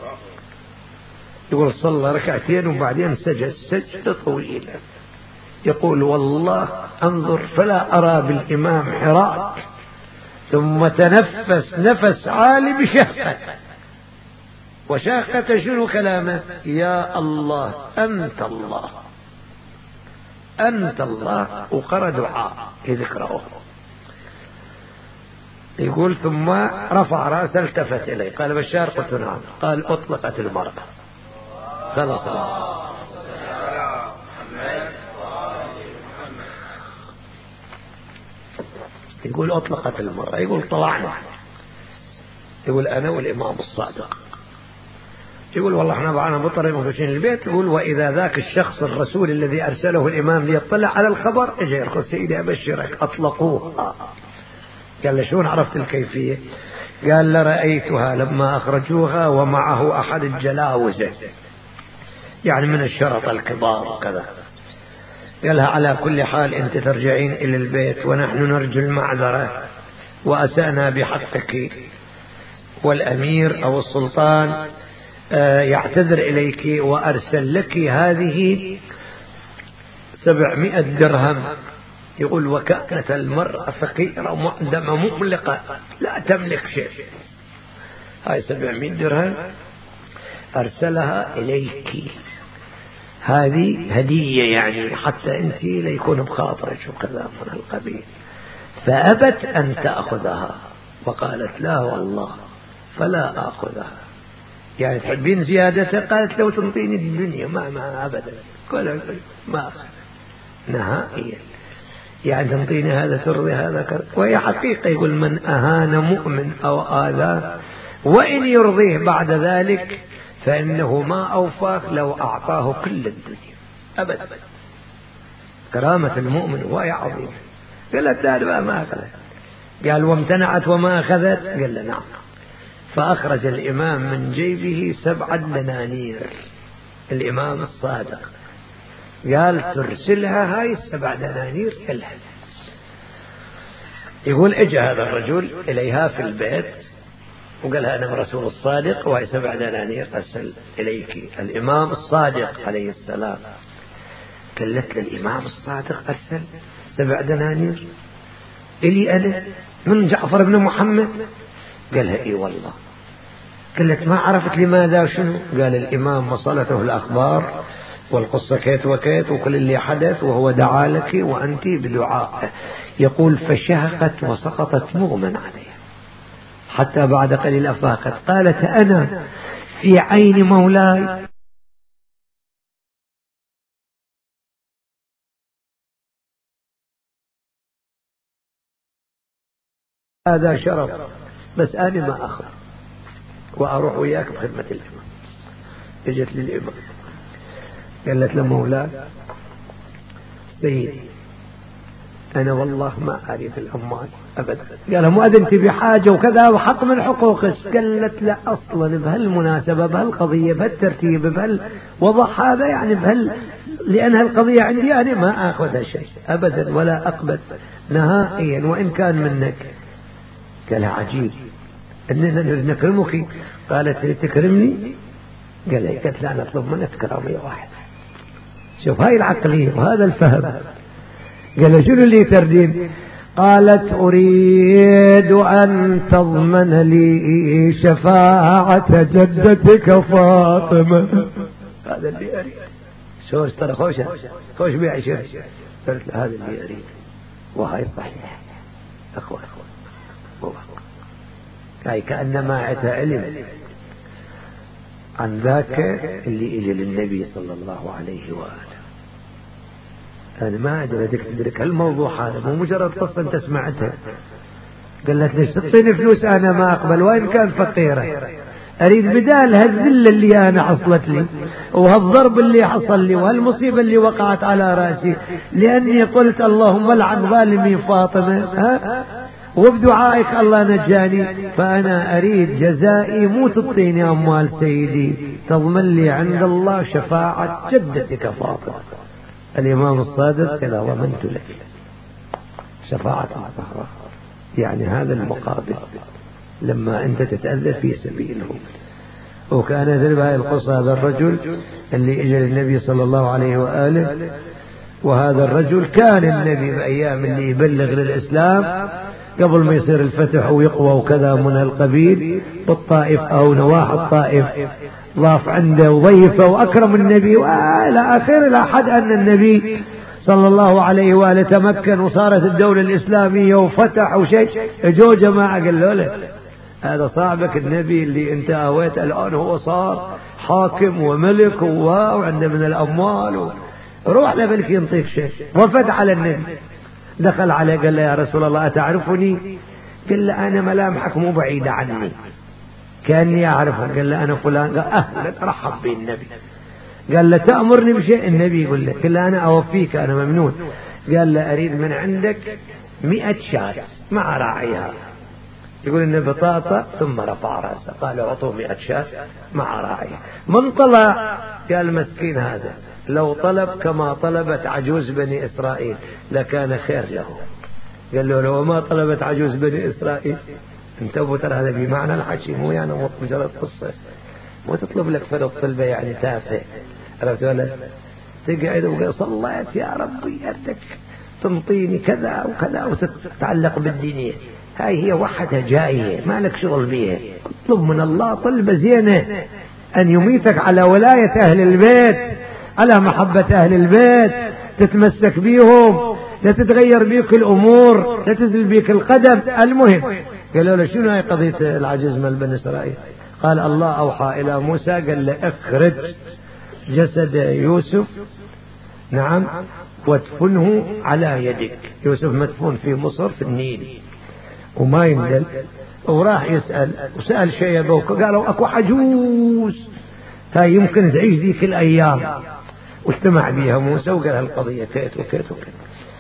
يقول صلى ركعتين وبعدين سجد سجدة طويلة. يقول والله انظر فلا أرى بالإمام حراك، ثم تنفس نفس عالي بشهقة. وشاقة شنو كلامه؟ يا الله أنت الله أنت الله، وقرأ دعاء يذكره. يقول ثم رفع رأسه التفت إليه قال بشار قلت نعم. قال أطلقت المرأة خلاص. يقول أطلقت المرأة. يقول طلعنا. يقول أنا والإمام الصادق. يقول والله احنا معنا مطر مفشين البيت. يقول وإذا ذاك الشخص الرسول الذي أرسله الإمام ليطلع على الخبر اجى يقول سيدي أبشرك أطلقوها. قال له شلون عرفت الكيفية؟ قال لرأيتها لما أخرجوها ومعه أحد الجلاوزة يعني من الشرطة الكبار وكذا. قالها على كل حال أنت ترجعين إلى البيت ونحن نرجو المعذرة وأسأنا بحقك، والأمير أو السلطان يعتذر إليك وأرسل لك هذه سبعمائة درهم. يقول وكانت المرأة فقيرة مؤدمة مملقة لا تملك شيء. هاي سبعمائة درهم أرسلها إليك، هذه هدية يعني حتى أنت ليكون بخاطرك وكذا من القبيل. فأبت أن تأخذها وقالت لا والله فلا أخذها. يعني تحبين زيادتها؟ قالت لو تنطيني الدنيا ما ما أبدا قال ما أخذ نهائيا. يعني تنطيني هذا ترضي هذا كذا. وهي حقيقة. يقول من أهان مؤمن أو آذاه وإن يرضيه بعد ذلك فإنه ما أوفاه لو أعطاه كل الدنيا أبدا. كرامة المؤمن وهي عظيمة. قالت لا ما أخذت. قال وامتنعت وما أخذت؟ قال نعم. فأخرج الإمام من جيبه سبعة دنانير الإمام الصادق. قال ترسلها هاي السبع دنانير إلها. يقول اجى هذا الرجل إليها في البيت وقال أنا الرسول الصادق وهي سبع دنانير أرسل إليك الإمام الصادق عليه السلام. قالت الإمام الصادق أرسل سبع دنانير إلي أنا من جعفر بن محمد؟ قالها إي والله. قالت ما عرفت لماذا شنو؟ قال الإمام وصلته الأخبار والقصة كيت وكيت وكل اللي حدث وهو دعا لك وأنت بدعاء. يقول فشهقت وسقطت مغمى عليها حتى بعد قليل أفاقت. قالت أنا في عين مولاي هذا شرف، بس أنا ما أخذ وأروح وياك بخدمة الإمام. اجت للإمام قالت له مولاي سيدي أنا والله ما أريد الأموال أبدا. قال مو أنت بحاجة وكذا وحق من حقوقك. قالت لا أصلا بهالمناسبة بهالقضية بهالترتيب بهالوضع هذا يعني بهال لأن هالقضية عندي أنا ما أخذ شيء أبدا ولا أقبل نهائيا وإن كان منك. قال عجيب أننا نكرمك. قالت تكرمني؟ قال لي قالت لا نطلب منك كرامية واحدة. شوف هاي العقلية وهذا الفهم. قال شنو اللي تردين؟ قالت أريد أن تضمن لي شفاعة جدتك فاطمة. هذا اللي أريد. شوش ترى خوشة خوش بعشر. قالت هذا اللي أريد وهاي صحيح أخوة أخوة هاي كأنما عتها علم عن ذاك اللي إجى للنبي صلى الله عليه وآله. أنا ما أدري بدك تدرك هالموضوع هذا مو مجرد قصة أنت سمعتها. قالت ليش تعطيني فلوس أنا ما أقبل وإن كان فقيرة أريد بدال هالذلة اللي أنا حصلت لي وهالضرب اللي حصل لي وهالمصيبة اللي وقعت على رأسي لأني قلت اللهم لعن ظالمي فاطمة ها وبدعائك الله نجاني. فأنا أريد جزائي مو تعطيني أموال سيدي تضمن لي عند الله شفاعة جدتك فاطمة. الإمام الصادق قال ضمنت لك شفاعة الزهراء يعني هذا المقابل لما أنت تتأذى في سبيله. وكان يدرب هذه القصة هذا الرجل اللي اجى للنبي صلى الله عليه وآله. وهذا الرجل كان النبي بأيام اللي يبلغ للإسلام قبل ما يصير الفتح ويقوى وكذا من القبيل بالطائف أو نواحي الطائف ضاف عنده وضيفه وأكرم النبي وإلى آخر إلى حد أن النبي صلى الله عليه وآله تمكن وصارت الدولة الإسلامية وفتح وشيء. جو جماعة قالوا له هذا صاحبك النبي اللي انت آويت الآن هو صار حاكم وملك وعنده من الأموال و... روح لبلك ينطيك شيء. وفد على النبي دخل عليه قال له يا رسول الله أتعرفني؟ قال له أنا ملامحك مو بعيدة عني كأني أعرفه. قال له أنا فلان. قال أهلا رحب به النبي. قال له تأمرني بشيء؟ النبي يقول له قال له أنا أوفيك أنا ممنون. قال له أريد من عندك مئة شاة مع راعيها. يقول إن بطاطا ثم رفع رأسه قال أعطوه مئة شاة مع راعيها. من طلع؟ قال مسكين هذا لو طلب كما طلبت عجوز بني إسرائيل لكان خير له. قال له لو ما طلبت عجوز بني إسرائيل انتبهوا ترى هذا بمعنى الحكي مو يعني مجرد قصة. مو تطلب لك فرض طلبة يعني تافه عرفت ولا تقعد وقال صليت يا ربي أردك تنطيني كذا وكذا وتتعلق بالدينية. هاي هي وحدها جاية ما لك شغل بيها. اطلب من الله طلبة زينة أن يميتك على ولاية أهل البيت على محبة أهل البيت تتمسك بيهم لا تتغير بيك الأمور لا تزل بيك القدم. المهم قالوا له شنو هاي قضية العجز من بني إسرائيل؟ قال الله أوحى إلى موسى قال له اخرج جسد يوسف نعم وادفنه على يدك. يوسف مدفون في مصر في النيل وما يندل. وراح يسأل وسأل شيبه قالوا أكو عجوز هاي يمكن تعيش ذيك الأيام. واجتمع بها موسى وقال هالقضية كيت وكيت وكيت.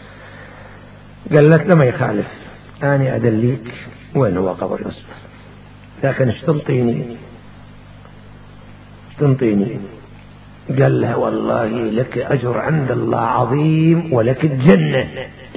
قالت لما يخالف أنا أدليك وين هو قبر يوسف لكن ايش تنطيني تنطيني؟ قال لها والله لك أجر عند الله عظيم ولك الجنة.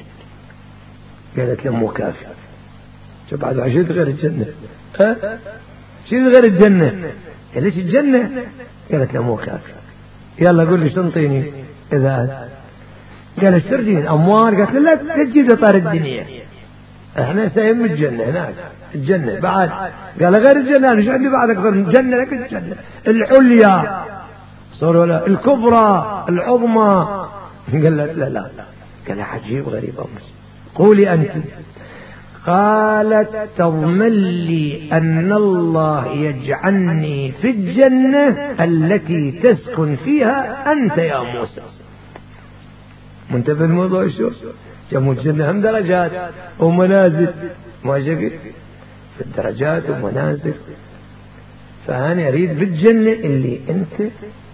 قالت له مو كافي شو بعد عشت غير الجنة؟ أه؟ شو غير الجنة؟ قال ليش الجنة؟ قالت له مو كافي، يلا قول لي تنطيني إذا قال ايش تريدين؟ أموال؟ قالت له لا تجيب لي طار الدنيا، احنا سايم الجنة هناك الجنة بعد. قال غير الجنة ايش عندي بعد أكثر من الجنة؟ لك الجنة العليا صاروا لا الكبرى العظمى. قال لا لا لا. قال عجيب غريب أمس، قولي أنت. قالت تضمن لي أن الله يجعلني في الجنة التي تسكن فيها أنت يا موسى. منتبه الموضوع شو؟ جمو الجنة هم درجات ومنازل، ما شكل في الدرجات ومنازل. فأنا أريد بالجنة اللي أنت.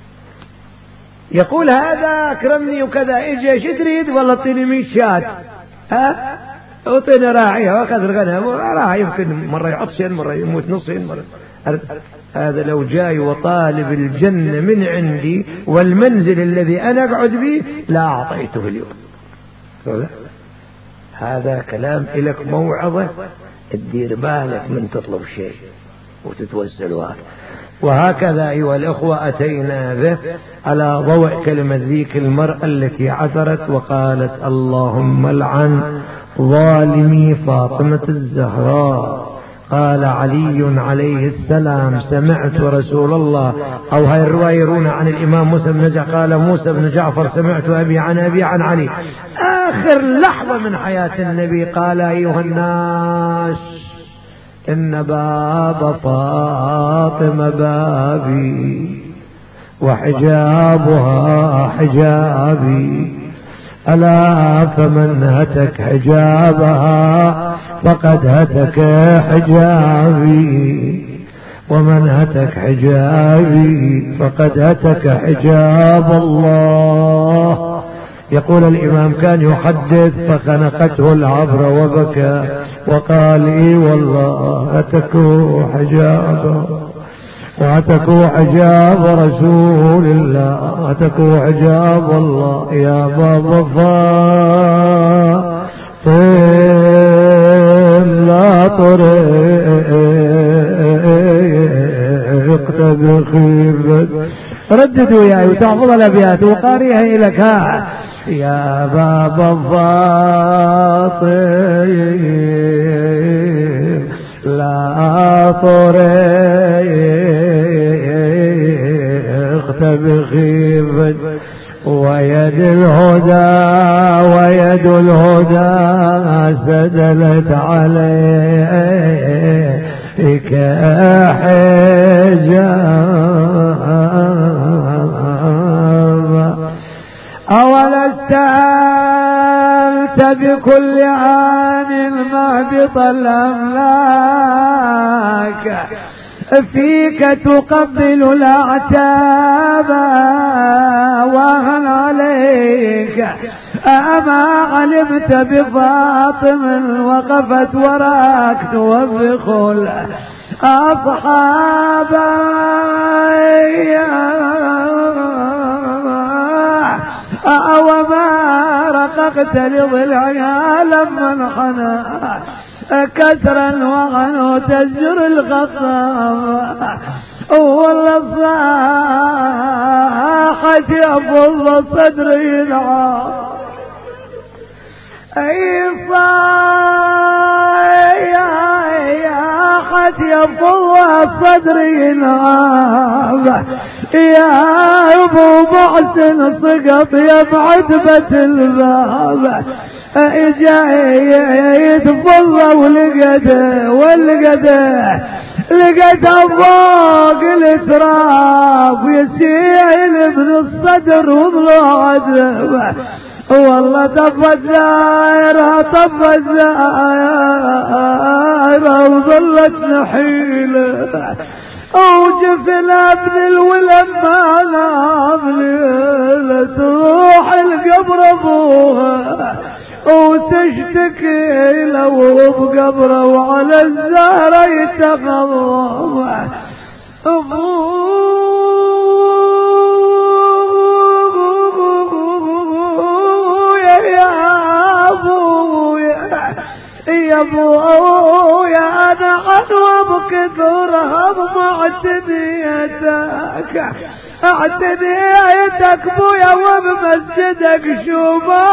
يقول هذا أكرمني وكذا، إيش ايش تريد؟ والله اعطيني مية شاة، ها اعطينا راعيها واخذ الغنم راعي، يمكن مرة يعطشن مرة يموت نصين مرة. هذا لو جاي وطالب الجنة من عندي والمنزل الذي أنا أقعد به لا أعطيته اليوم. هذا كلام إلك موعظة، تدير بالك من تطلب شيء وتتوسل وهذا. وهكذا أيها الأخوة أتينا به على ضوء كلمة ذيك المرأة التي عثرت وقالت اللهم لعن ظالمي فاطمة الزهراء. قال علي عليه السلام سمعت رسول الله، أو هاي الرواية يرونا عن الإمام موسى بن جعفر قال موسى بن جعفر سمعت أبي عن أبي عن علي آخر لحظة من حياة النبي قال أيها الناس إن باب فاطمة بابي وحجابها حجابي، ألا فمن هتك حجابها فقد هتك حجابي، ومن هتك حجابي فقد هتك حجاب الله. يقول الإمام كان يحدث فخنقته العبرة وبكى وقال إي والله هتكوا حجابه وهتكوا حجاب رسول الله، هتكوا حجاب الله. يا بابا فاطم لا طريقت بخيبة. رددوا يا وتحفظ الأبيات وقاريها إلك. ها يا بابا فاطم لا طريقت بخيبة، ويد الهدى ويد الهدى سدلت عليك حجاب. أولست أنت بكل عان مهبط الأملاك فيك تقبل الأعتاب، وهل عليك أما علمت بفاطم وقفت وراك توبخ الأصحاب. وما رققت لضلعها لما انحنى كثرا وغنو تزجر الخطاب. والله صاحت يفض صدري العار، اي صاحت يفض صدري العار. يا ابو محسن سقط يا بعتبة الباب، جاي يتفضى ولقده ولقده لقده فوق التراب يسيل من الصدر وضلع عذبه. والله طفت زايرها طفت زايرها وظلت نحيله، اوجف الابن الولد ما نام ليلة تروح القبر ابوها وتشتكي له بقبره وعلى الزهرة يتغضب. ابويا يا ابويا يا ابويا انا عنوى وبكثرها بمعتديتك اعتديتك بويا وبمسجدك شو ما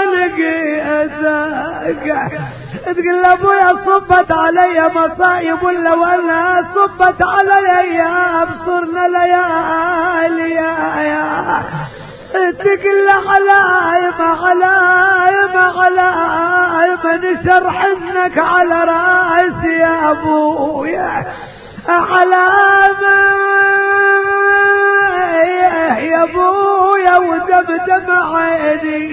لقيتك. تقول ابويا صبت علي مصايب ولا ولا صبت علي ايام صرنا ليالي يا تقول حلايم حلايم حلايم نشر حنك على راسي يا ابويا حلايم يا ابويا ودمدم عيني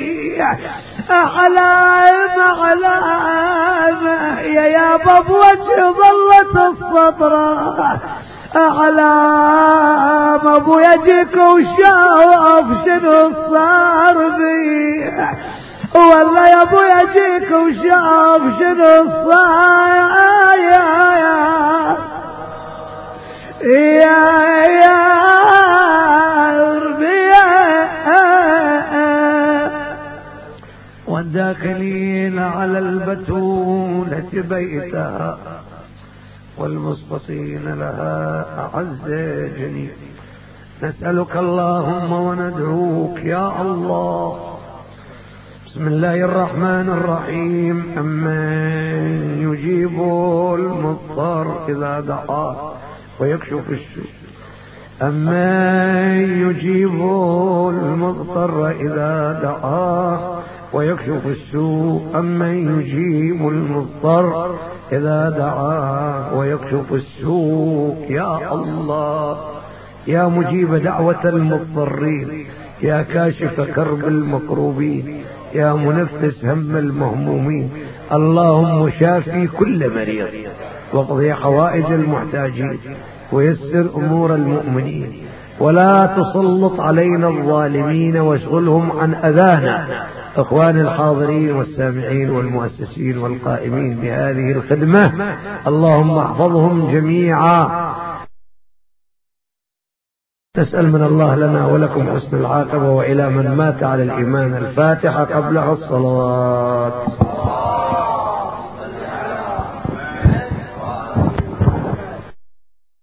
حلايم حلايم يا يابا بوجه ظلت الصبرة حلايم ابو يجيك وشاف شنو صار بي والله يا ابو يجيك وشاف شنو صار يا يا يا والداخلين على البتولة بيتها والمسبطين لها أعز جنين. نسألك اللهم وندعوك يا الله. بسم الله الرحمن الرحيم. أمن يجيب المضطر إذا دعاه ويكشف السوء أمن يجيب المضطر إذا دعاه ويكشف السوء أمن يجيب المضطر إذا دعاه ويكشف السوء يا الله. يا مجيب دعوة المضطرين يا كاشف كرب المكروبين يا منفس هم المهمومين اللهم شافي كل مريض واقضي حوائج المحتاجين ويسر أمور المؤمنين ولا تسلط علينا الظالمين واشغلهم عن أذانا. إخوان الحاضرين والسامعين والمؤسسين والقائمين بهذه الخدمة اللهم احفظهم جميعا. نسأل من الله لنا ولكم حسن العاقبة وإلى من مات على الإيمان الفاتحة قبلها الصلاة.